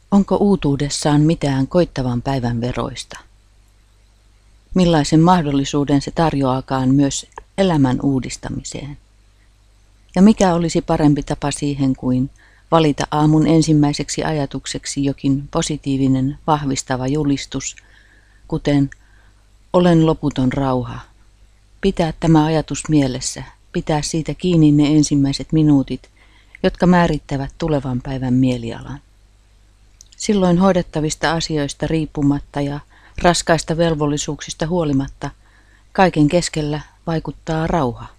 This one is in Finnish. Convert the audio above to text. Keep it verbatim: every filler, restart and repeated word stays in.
Onko uutuudessaan mitään koittavan päivän veroista? Millaisen mahdollisuuden se tarjoaakaan myös elämän uudistamiseen? Ja mikä olisi parempi tapa siihen kuin valita aamun ensimmäiseksi ajatukseksi jokin positiivinen, vahvistava julistus, kuten olen loputon rauha. Pitää tämä ajatus mielessä, pitää siitä kiinni ne ensimmäiset minuutit, jotka määrittävät tulevan päivän mielialan. Silloin hoidettavista asioista riippumatta ja raskaista velvollisuuksista huolimatta kaiken keskellä vaikuttaa rauha.